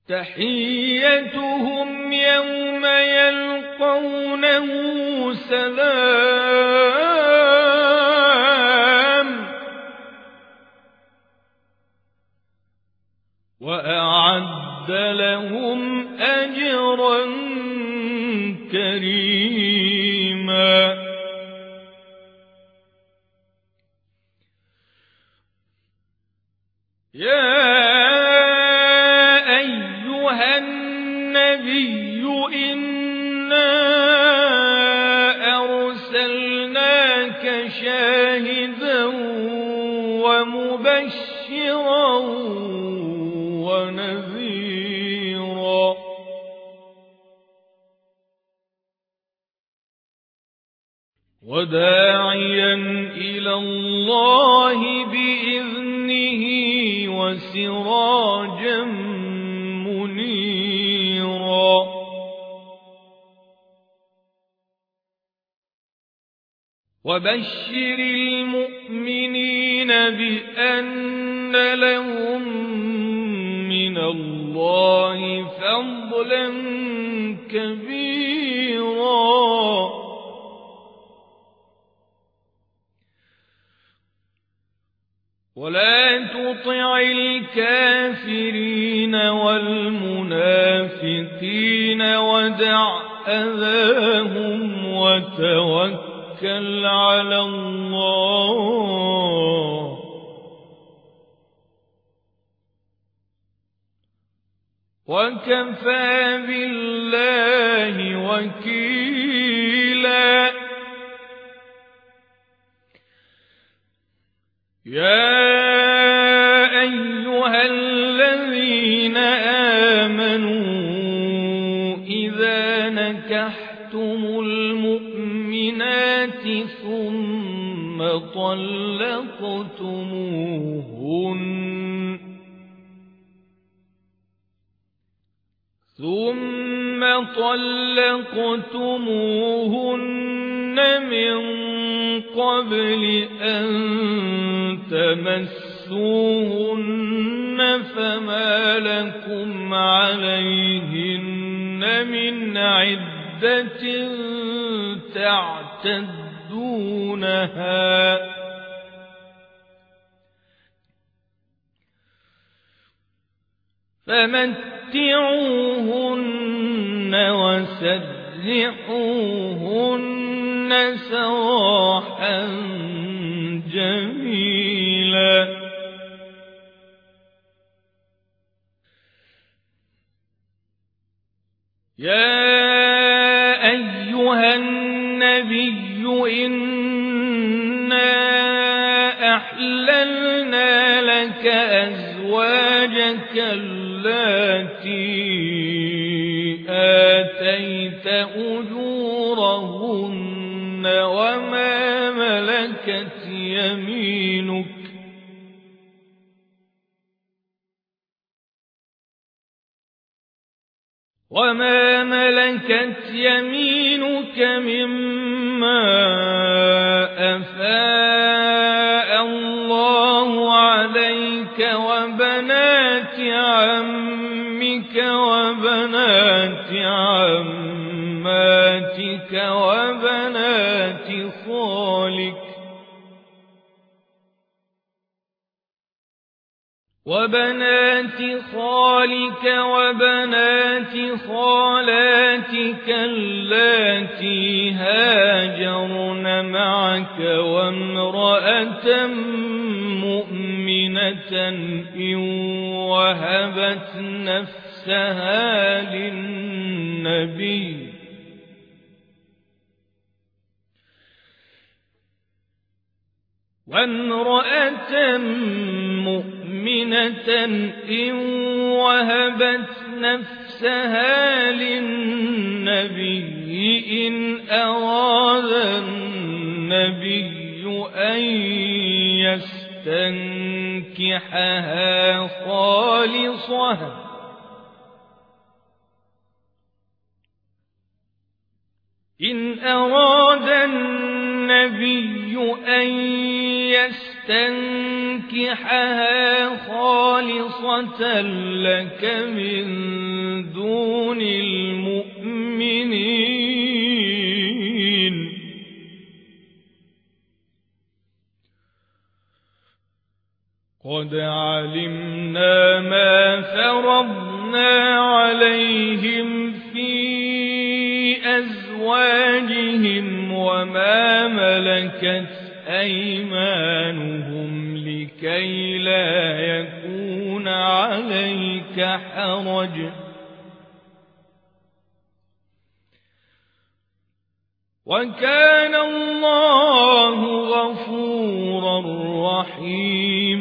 تحيتهم يوم يلقونه سلام وأعد لهم أجرا كريما. يا أيها النبي إنا أرسلناك شاهدا ومبشرا ونذيرا وداعيا إلى الله بإذنه وسراجا منيرا. وبشر المؤمنين بأن لهم من الله فضلا كبيرا. ولا تطع الكافرين والمنافقين ودع أذاهم وتوكل على الله وكفى بالله وكيلا. يا أيها الذين آمنوا إذا نكحتم المؤمنات ثم طلقتموهن من قبل أن تمسوهن فما لكم عليهن من عدة تعتدونها فمتعوهن وسرحوهن سراحا جميلا. يا أيها النبي إنا أحللنا لك أزواجك اللاتي آتيت أجورهن وما ملكت يمينك مما أفاء الله عليك وبنات عمك وبنات عماتك وبنات خالك وبنات خالاتك اللاتي هاجرن معك وامرأة مؤمنة إن وهبت نفسها للنبي وامرأة مؤمنة إن وهبت نفسها للنبي إن أراد النبي أن يستنكحها خالصة إن أراد النبي أن تنكحها خالصة لك من دون المؤمنين قد علمنا ما فرضنا عليهم في أزواجهم وما ملكت أيمانهم لكي لا يكون عليك حرج وكان الله غفورا رحيما